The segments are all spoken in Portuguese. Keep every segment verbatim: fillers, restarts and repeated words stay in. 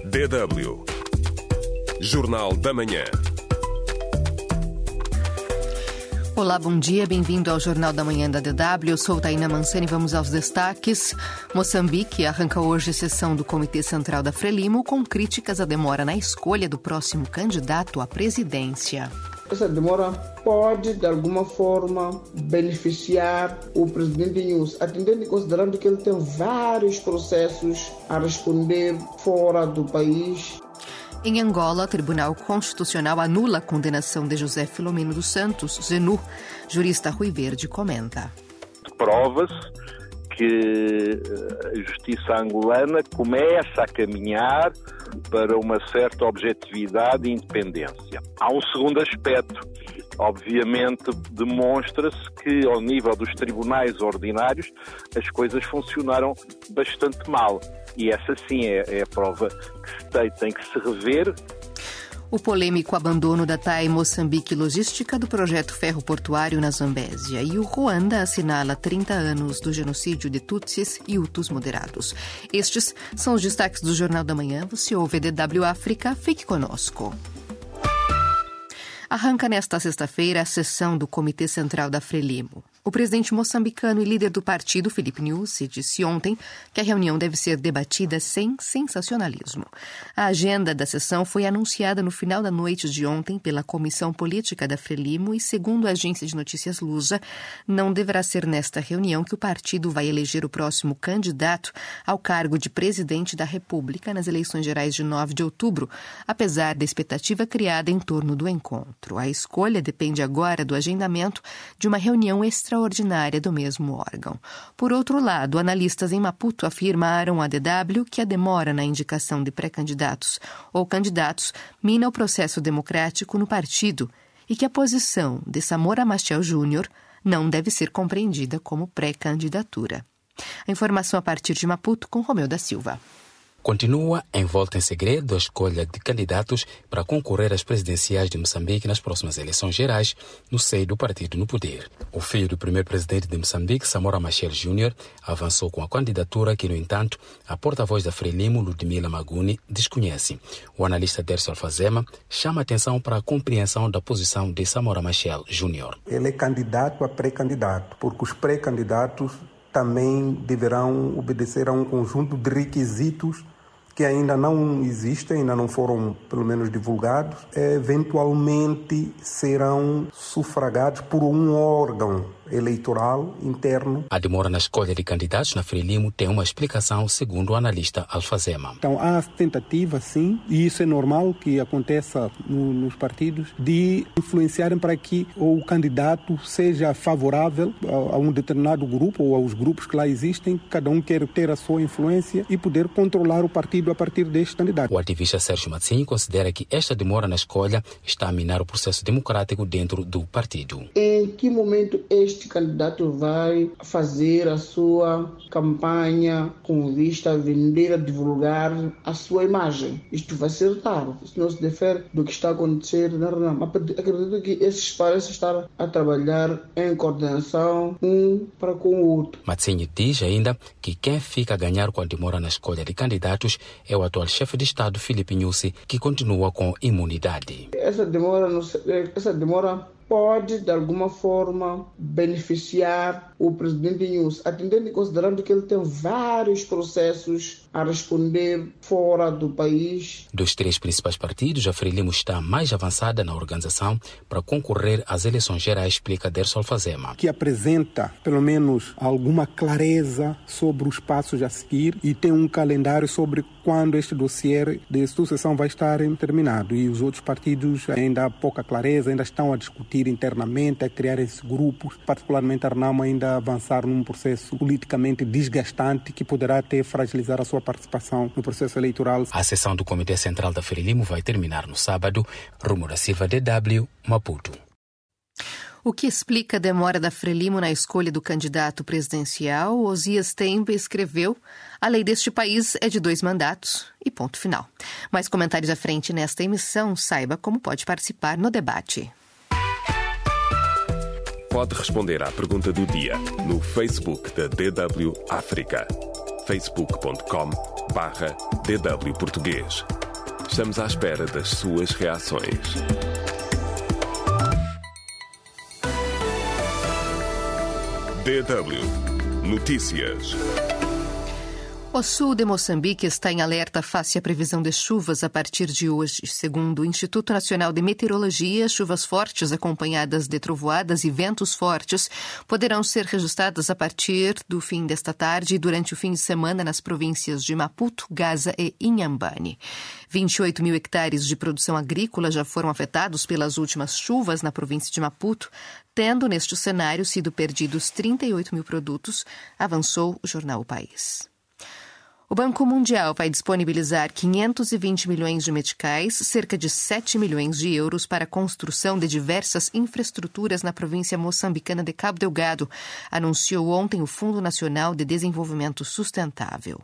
D W Jornal da Manhã. Olá, bom dia, bem-vindo ao Jornal da Manhã da D W. Eu sou Taina Mansani e vamos aos destaques. Moçambique arranca hoje a sessão do Comitê Central da Frelimo com críticas à demora na escolha do próximo candidato à presidência. Essa demora pode, de alguma forma, beneficiar o presidente Nyusi, atendendo e considerando que ele tem vários processos a responder fora do país. Em Angola, o Tribunal Constitucional anula a condenação de José Filomeno dos Santos, Zenu. Jurista Rui Verde comenta. Prova-se que a justiça angolana começa a caminhar para uma certa objetividade e independência. Há um segundo aspecto. Obviamente, demonstra-se que, ao nível dos tribunais ordinários, as coisas funcionaram bastante mal. E essa, sim, é, é a prova que se tem, tem que se rever. O polêmico abandono da T A E Moçambique Logística do projeto ferroportuário na Zambésia. E o Ruanda assinala trinta anos do genocídio de Tutsis e Hutus moderados. Estes são os destaques do Jornal da Manhã. Você ouve D W África. Fique conosco. Arranca nesta sexta-feira a sessão do Comitê Central da Frelimo. O presidente moçambicano e líder do partido, Filipe Nyusi, disse ontem que a reunião deve ser debatida sem sensacionalismo. A agenda da sessão foi anunciada no final da noite de ontem pela Comissão Política da Frelimo e, segundo a agência de notícias Lusa, não deverá ser nesta reunião que o partido vai eleger o próximo candidato ao cargo de presidente da República nas eleições gerais de nove de outubro, apesar da expectativa criada em torno do encontro. A escolha depende agora do agendamento de uma reunião extraordinária extraordinária do mesmo órgão. Por outro lado, analistas em Maputo afirmaram à D W que a demora na indicação de pré-candidatos ou candidatos mina o processo democrático no partido e que a posição de Samora Machel Júnior não deve ser compreendida como pré-candidatura. A informação a partir de Maputo com Romeu da Silva. Continua envolta em segredo a escolha de candidatos para concorrer às presidenciais de Moçambique nas próximas eleições gerais no seio do partido no poder. O filho do primeiro presidente de Moçambique, Samora Machel Júnior, avançou com a candidatura que, no entanto, a porta-voz da Frelimo, Ludmila Maguni, desconhece. O analista Dercio Alfazema chama a atenção para a compreensão da posição de Samora Machel Júnior. Ele é candidato a pré-candidato, porque os pré-candidatos também deverão obedecer a um conjunto de requisitos que ainda não existem, ainda não foram, pelo menos, divulgados, eventualmente serão sufragados por um órgão eleitoral interno. A demora na escolha de candidatos na Frelimo tem uma explicação, segundo o analista Alfazema. Então, há tentativa, sim, e isso é normal que aconteça no, nos partidos, de influenciarem para que o candidato seja favorável a, a um determinado grupo ou aos grupos que lá existem. Cada um quer ter a sua influência e poder controlar o partido a partir deste candidato. O ativista Sérgio Matzinho considera que esta demora na escolha está a minar o processo democrático dentro do partido. Em que momento este candidato vai fazer a sua campanha com vista a vender, a divulgar a sua imagem? Isto vai ser tarde, isso não se difere do que está a acontecer na reunião. Acredito que esses parecem estar a trabalhar em coordenação um para com o outro. Matzinho diz ainda que quem fica a ganhar com a demora na escolha de candidatos é o atual chefe de Estado, Filipe Nyusi, que continua com imunidade. Essa demora, essa demora pode, de alguma forma, beneficiar o presidente Nyusi, atendendo e considerando que ele tem vários processos a responder fora do país. Dos três principais partidos, a Frelimo está mais avançada na organização para concorrer às eleições gerais, explica Dercio Alfazema. Que apresenta, pelo menos, alguma clareza sobre os passos a seguir e tem um calendário sobre quando este dossiê de sucessão vai estar terminado. E os outros partidos ainda há pouca clareza, ainda estão a discutir internamente, a criar esses grupos, particularmente a Renamo ainda avançar num processo politicamente desgastante que poderá até fragilizar a sua participação no processo eleitoral. A sessão do Comitê Central da Frelimo vai terminar no sábado. Rumo da Silva, D W, Maputo. O que explica a demora da Frelimo na escolha do candidato presidencial? Osias Tembe escreveu: a lei deste país é de dois mandatos e ponto final. Mais comentários à frente nesta emissão. Saiba como pode participar no debate. Pode responder à pergunta do dia no Facebook da D W África. facebook ponto com barra D W Português. Estamos à espera das suas reações. D W Notícias. O sul de Moçambique está em alerta face à previsão de chuvas a partir de hoje. Segundo o Instituto Nacional de Meteorologia, chuvas fortes acompanhadas de trovoadas e ventos fortes poderão ser registradas a partir do fim desta tarde e durante o fim de semana nas províncias de Maputo, Gaza e Inhambane. vinte e oito mil hectares de produção agrícola já foram afetados pelas últimas chuvas na província de Maputo, tendo neste cenário sido perdidos trinta e oito mil produtos, avançou o jornal O País. O Banco Mundial vai disponibilizar quinhentos e vinte milhões de meticais, cerca de sete milhões de euros, para a construção de diversas infraestruturas na província moçambicana de Cabo Delgado, anunciou ontem o Fundo Nacional de Desenvolvimento Sustentável.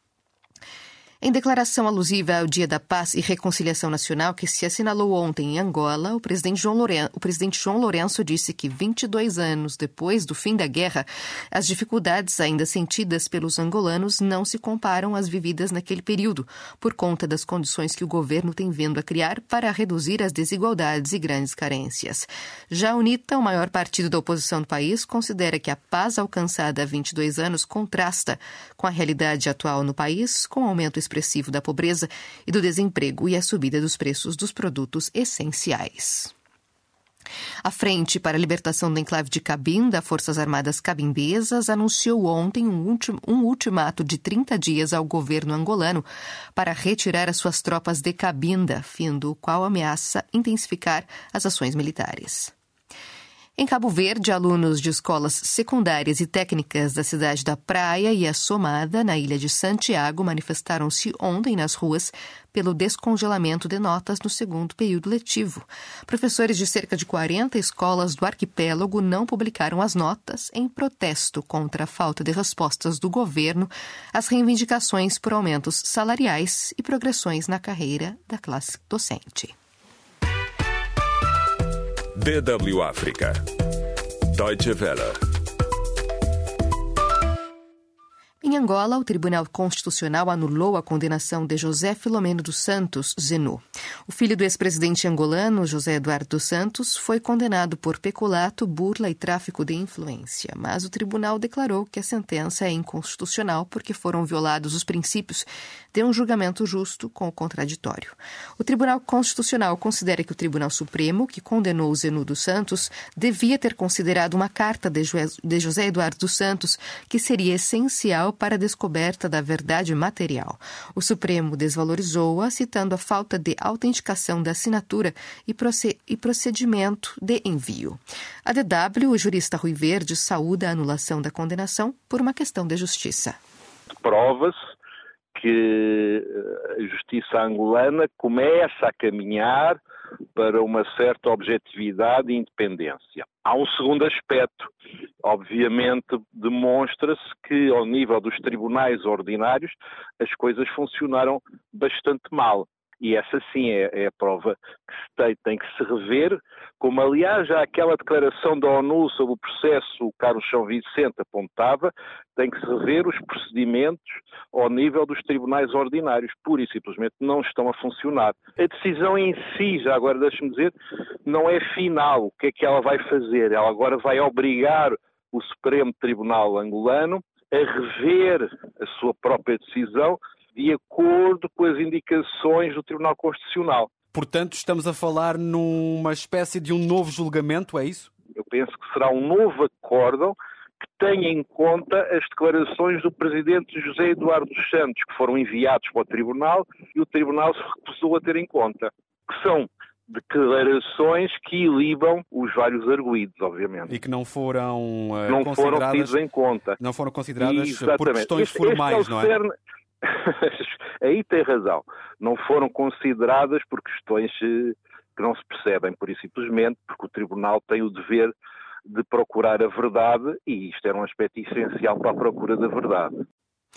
Em declaração alusiva ao Dia da Paz e Reconciliação Nacional, que se assinalou ontem em Angola, o presidente João Lourenço, o presidente João Lourenço disse que vinte e dois anos depois do fim da guerra, as dificuldades ainda sentidas pelos angolanos não se comparam às vividas naquele período, por conta das condições que o governo tem vindo a criar para reduzir as desigualdades e grandes carências. Já a UNITA, o maior partido da oposição do país, considera que a paz alcançada há vinte e dois anos contrasta com a realidade atual no país, com aumento expressivo da pobreza e do desemprego e a subida dos preços dos produtos essenciais. A Frente para a Libertação do Enclave de Cabinda, Forças Armadas Cabimbesas, anunciou ontem um, ultim, um ultimato de trinta dias ao governo angolano para retirar as suas tropas de Cabinda, fim do qual ameaça intensificar as ações militares. Em Cabo Verde, alunos de escolas secundárias e técnicas da cidade da Praia e a Somada, na ilha de Santiago, manifestaram-se ontem nas ruas pelo descongelamento de notas no segundo período letivo. Professores de cerca de quarenta escolas do arquipélago não publicaram as notas em protesto contra a falta de respostas do governo às reivindicações por aumentos salariais e progressões na carreira da classe docente. D W África. Deutsche Welle. Em Angola, o Tribunal Constitucional anulou a condenação de José Filomeno dos Santos, Zenu. O filho do ex-presidente angolano, José Eduardo dos Santos, foi condenado por peculato, burla e tráfico de influência, mas o tribunal declarou que a sentença é inconstitucional porque foram violados os princípios de um julgamento justo com o contraditório. O Tribunal Constitucional considera que o Tribunal Supremo, que condenou Zenu dos Santos, devia ter considerado uma carta de José Eduardo dos Santos, que seria essencial para a descoberta da verdade material. O Supremo desvalorizou-a, citando a falta de autenticação da assinatura e, proce- e procedimento de envio. A D W, o jurista Rui Verde, saúda a anulação da condenação por uma questão de justiça. Prova-se que a justiça angolana começa a caminhar para uma certa objetividade e independência. Há um segundo aspecto. Obviamente, demonstra-se que, ao nível dos tribunais ordinários, as coisas funcionaram bastante mal. E essa sim é, é a prova que se tem, tem que se rever, como aliás já aquela declaração da ONU sobre o processo o Carlos São Vicente apontava, tem que se rever os procedimentos ao nível dos tribunais ordinários, pura e simplesmente não estão a funcionar. A decisão em si, já agora deixe-me dizer, não é final. O que é que ela vai fazer? Ela agora vai obrigar o Supremo Tribunal angolano a rever a sua própria decisão de acordo com as indicações do Tribunal Constitucional. Portanto, estamos a falar numa espécie de um novo julgamento, é isso? Eu penso que será um novo acórdão que tenha em conta as declarações do presidente José Eduardo dos Santos, que foram enviados para o Tribunal e o Tribunal se recusou a ter em conta, que são declarações que ilibam os vários arguidos, obviamente. E que não foram uh, não consideradas... foram tidos em conta. Não foram consideradas Exatamente. por questões este, formais, este é não cerne... é? Aí tem razão. Não foram consideradas por questões que não se percebem, por e simplesmente porque o Tribunal tem o dever de procurar a verdade e isto era um aspecto essencial para a procura da verdade.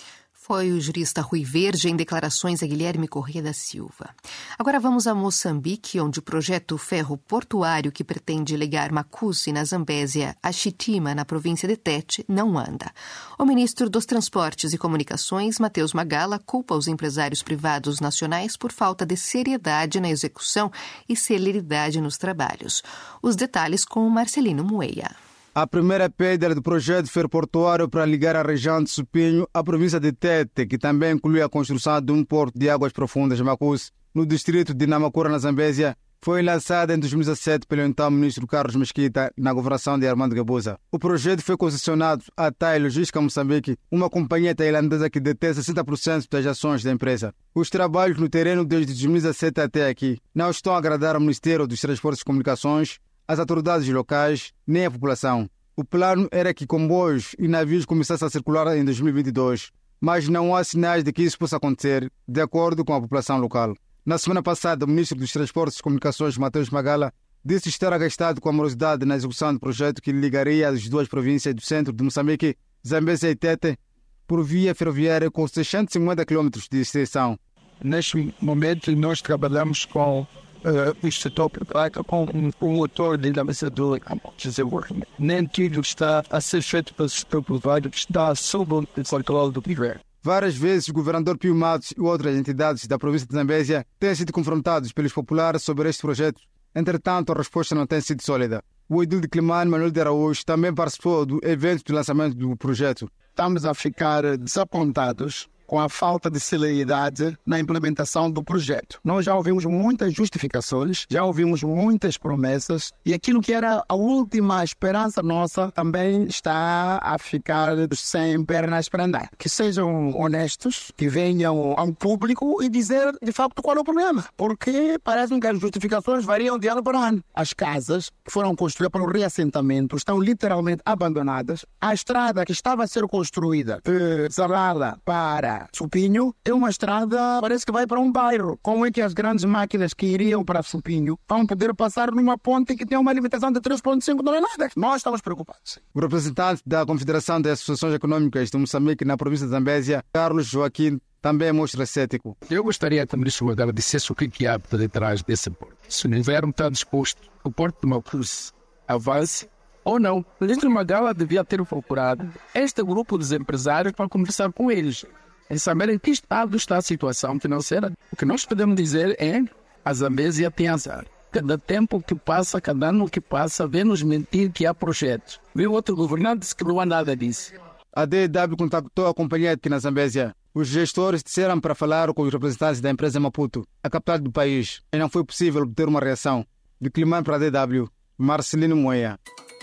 Foi o jurista Rui Verde em declarações a Guilherme Corrêa da Silva. Agora vamos a Moçambique, onde o projeto ferro portuário que pretende ligar Macusi, na Zambésia, a Chitima, na província de Tete, não anda. O ministro dos Transportes e Comunicações, Matheus Magala, culpa os empresários privados nacionais por falta de seriedade na execução e celeridade nos trabalhos. Os detalhes com Marcelino Moeia. A primeira pedra do projeto ferroportuário para ligar a região de Supinho à província de Tete, que também inclui a construção de um porto de águas profundas, Macusi, no distrito de Namakura, na Zambésia, foi lançada em dois mil e dezassete pelo então ministro Carlos Mesquita, na governação de Armando Guebuza. O projeto foi concessionado à T A I Logística Moçambique, uma companhia tailandesa que detém sessenta por cento das ações da empresa. Os trabalhos no terreno desde dois mil e dezassete até aqui não estão a agradar ao Ministério dos Transportes e Comunicações, as autoridades locais, nem a população. O plano era que comboios e navios começassem a circular em dois mil e vinte e dois, mas não há sinais de que isso possa acontecer, de acordo com a população local. Na semana passada, o ministro dos Transportes e Comunicações, Matheus Magala, disse estar agastado com a morosidade na execução do projeto que ligaria as duas províncias do centro de Moçambique, Zambésia e Tete, por via ferroviária com seiscentos e cinquenta quilômetros de extensão. Neste momento, nós trabalhamos com Uh, o setor privado com um motor de dinamizador de desenvolvimento. Nem tudo está a ser feito pelo setor privado, que está sob o controle do governo. Várias vezes o governador Pio Matos e outras entidades da província de Zambésia têm sido confrontados pelos populares sobre este projeto. Entretanto, a resposta não tem sido sólida. O edil de Climane, Manuel de Araújo, também participou do evento de lançamento do projeto. Estamos a ficar desapontados com a falta de celeridade na implementação do projeto. Nós já ouvimos muitas justificações, já ouvimos muitas promessas e aquilo que era a última esperança nossa também está a ficar sem pernas para andar. Que sejam honestos, que venham ao público e dizer de facto qual é o problema. Porque parece que as justificações variam de ano para ano. As casas que foram construídas para o reassentamento estão literalmente abandonadas. A estrada que estava a ser construída de Zalala para Supinho é uma estrada, parece que vai para um bairro. Como é que as grandes máquinas que iriam para Supinho vão poder passar numa ponte que tem uma limitação de três vírgula cinco toneladas? Nós estamos preocupados. O representante da Confederação das Associações Econômicas de Moçambique na província de Zambésia, Carlos Joaquim, também mostra cético. Eu gostaria que o ministro Magala dissesse o que há por detrás desse porto. Se o governo está disposto, o porto de Macusi avance ou não. O ministro Magala devia ter procurado este grupo dos empresários para conversar com eles, em saber em que estado está a situação financeira. O que nós podemos dizer é que a Zambésia tem azar. Cada tempo que passa, cada ano que passa, vem-nos mentir que há projetos. Viu outro governante disse que não há nada disso. A D W contactou a companhia aqui na Zambésia. Os gestores disseram para falar com os representantes da empresa Maputo, a capital do país, e não foi possível obter uma reação. De Climane para a D W, Marcelino Moeia.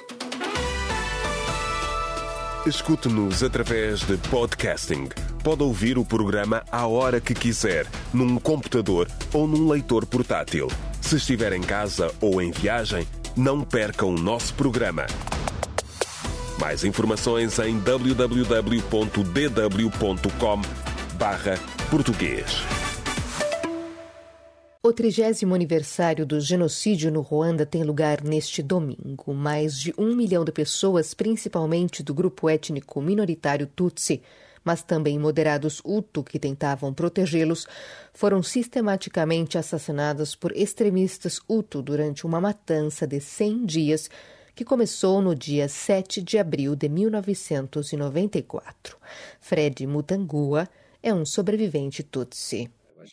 Escute-nos através de podcasting. Pode ouvir o programa à hora que quiser, num computador ou num leitor portátil. Se estiver em casa ou em viagem, não perca o nosso programa. Mais informações em w w w ponto d w ponto com barra português. O trigésimo aniversário do genocídio no Ruanda tem lugar neste domingo. Mais de um milhão de pessoas, principalmente do grupo étnico minoritário Tutsi, mas também moderados Hutu que tentavam protegê-los, foram sistematicamente assassinados por extremistas Hutu durante uma matança de cem dias que começou no dia sete de abril de mil novecentos e noventa e quatro. Fred Mutangua é um sobrevivente Tutsi.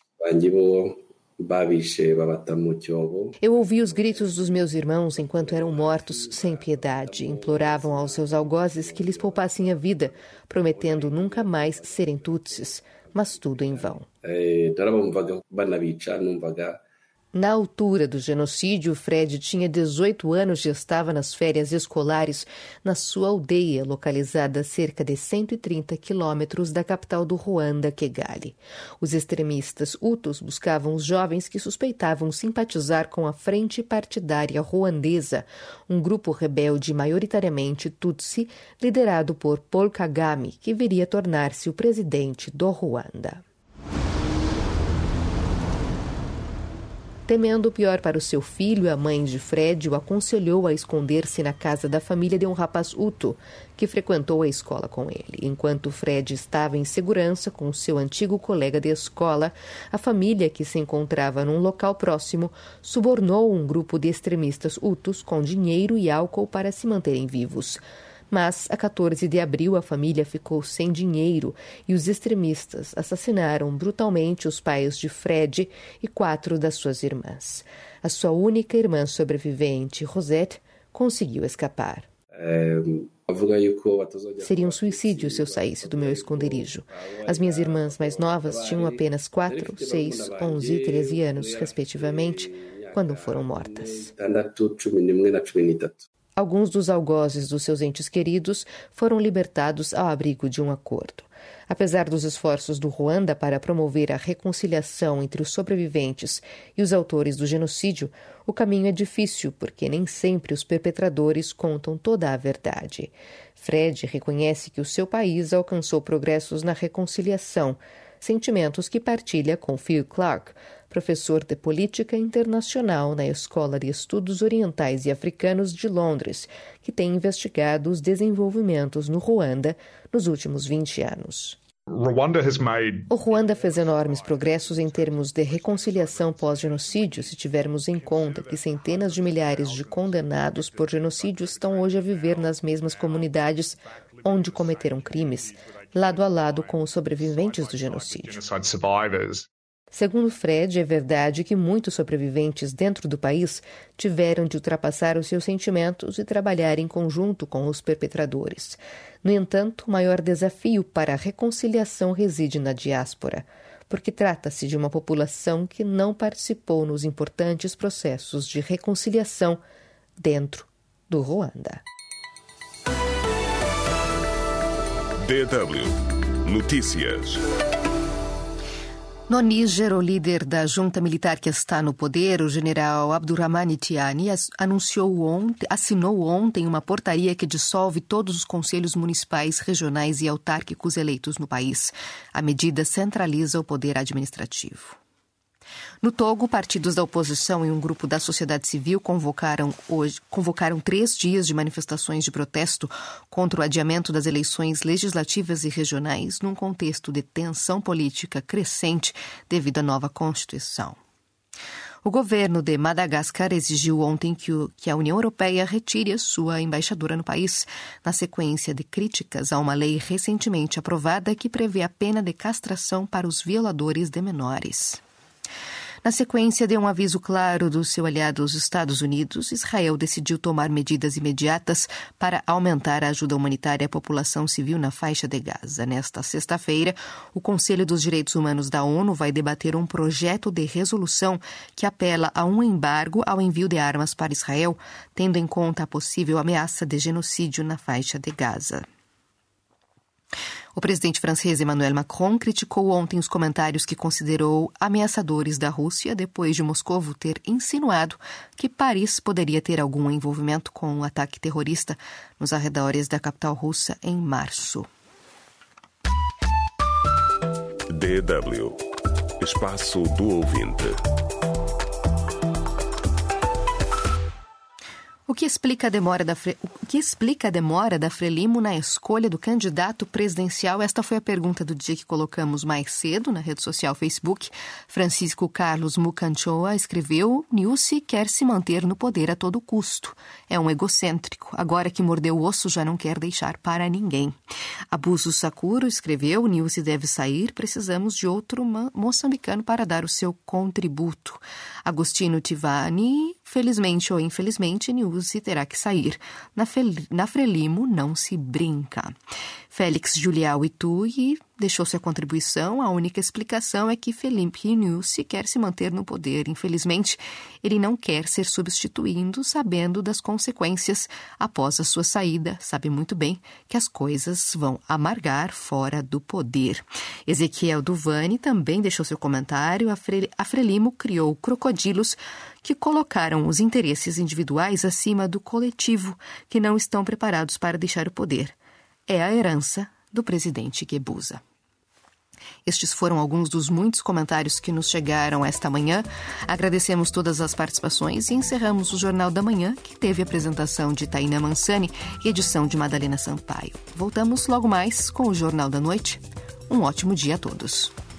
Eu ouvi os gritos dos meus irmãos enquanto eram mortos sem piedade. Imploravam aos seus algozes que lhes poupassem a vida, prometendo nunca mais serem tutsis, mas tudo em vão. Na altura do genocídio, Fred tinha dezoito anos e estava nas férias escolares na sua aldeia, localizada a cerca de cento e trinta quilômetros da capital do Ruanda, Kigali. Os extremistas Hutus buscavam os jovens que suspeitavam simpatizar com a Frente Partidária Ruandesa, um grupo rebelde maioritariamente Tutsi, liderado por Paul Kagame, que viria a tornar-se o presidente do Ruanda. Temendo o pior para o seu filho, a mãe de Fred o aconselhou a esconder-se na casa da família de um rapaz Hutu, que frequentou a escola com ele. Enquanto Fred estava em segurança com seu antigo colega de escola, a família, que se encontrava num local próximo, subornou um grupo de extremistas Hutus com dinheiro e álcool para se manterem vivos. Mas, a quatorze de abril, a família ficou sem dinheiro e os extremistas assassinaram brutalmente os pais de Fred e quatro das suas irmãs. A sua única irmã sobrevivente, Rosette, conseguiu escapar. Seria um suicídio se eu saísse do meu esconderijo. As minhas irmãs mais novas tinham apenas quatro, seis, onze e treze anos, respectivamente, quando foram mortas. Alguns dos algozes dos seus entes queridos foram libertados ao abrigo de um acordo. Apesar dos esforços do Ruanda para promover a reconciliação entre os sobreviventes e os autores do genocídio, o caminho é difícil porque nem sempre os perpetradores contam toda a verdade. Fred reconhece que o seu país alcançou progressos na reconciliação, sentimentos que partilha com Phil Clark, professor de Política Internacional na Escola de Estudos Orientais e Africanos de Londres, que tem investigado os desenvolvimentos no Ruanda nos últimos vinte anos. O Ruanda fez enormes progressos em termos de reconciliação pós-genocídio, se tivermos em conta que centenas de milhares de condenados por genocídio estão hoje a viver nas mesmas comunidades onde cometeram crimes, lado a lado com os sobreviventes do genocídio. Segundo Fred, é verdade que muitos sobreviventes dentro do país tiveram de ultrapassar os seus sentimentos e trabalhar em conjunto com os perpetradores. No entanto, o maior desafio para a reconciliação reside na diáspora, porque trata-se de uma população que não participou nos importantes processos de reconciliação dentro do Ruanda. D W Notícias. No Níger, o líder da junta militar que está no poder, o general Abdurrahmane Tiani, anunciou ontem, assinou ontem uma portaria que dissolve todos os conselhos municipais, regionais e autárquicos eleitos no país. A medida centraliza o poder administrativo. No Togo, partidos da oposição e um grupo da sociedade civil convocaram, hoje, convocaram três dias de manifestações de protesto contra o adiamento das eleições legislativas e regionais num contexto de tensão política crescente devido à nova Constituição. O governo de Madagascar exigiu ontem que, o, que a União Europeia retire a sua embaixadora no país, na sequência de críticas a uma lei recentemente aprovada que prevê a pena de castração para os violadores de menores. Na sequência de um aviso claro do seu aliado, os Estados Unidos, Israel decidiu tomar medidas imediatas para aumentar a ajuda humanitária à população civil na faixa de Gaza. Nesta sexta-feira, o Conselho dos Direitos Humanos da ONU vai debater um projeto de resolução que apela a um embargo ao envio de armas para Israel, tendo em conta a possível ameaça de genocídio na faixa de Gaza. O presidente francês Emmanuel Macron criticou ontem os comentários que considerou ameaçadores da Rússia depois de Moscou ter insinuado que Paris poderia ter algum envolvimento com um ataque terrorista nos arredores da capital russa em março. D W Espaço do Ouvinte. O que explica a demora da, Fre... o que explica a demora da Frelimo na escolha do candidato presidencial? Esta foi a pergunta do dia que colocamos mais cedo na rede social Facebook. Francisco Carlos Mucanchoa escreveu: Nilce quer se manter no poder a todo custo. É um egocêntrico. Agora que mordeu o osso, já não quer deixar para ninguém. Abuso Sakuro escreveu: Nilce deve sair, precisamos de outro moçambicano para dar o seu contributo. Agostino Tivani: felizmente ou infelizmente, Nilce terá que sair. Na, Fel... Na Frelimo não se brinca. Félix Julião Itui deixou sua contribuição. A única explicação é que Felipe Nilce quer se manter no poder. Infelizmente, ele não quer ser substituído, sabendo das consequências após a sua saída. Sabe muito bem que as coisas vão amargar fora do poder. Ezequiel Duvani também deixou seu comentário. A, Fre... a Frelimo criou crocodilos que colocaram os interesses individuais acima do coletivo, que não estão preparados para deixar o poder. É a herança do presidente Guebuza. Estes foram alguns dos muitos comentários que nos chegaram esta manhã. Agradecemos todas as participações e encerramos o Jornal da Manhã, que teve a apresentação de Tainá Mansani e edição de Madalena Sampaio. Voltamos logo mais com o Jornal da Noite. Um ótimo dia a todos.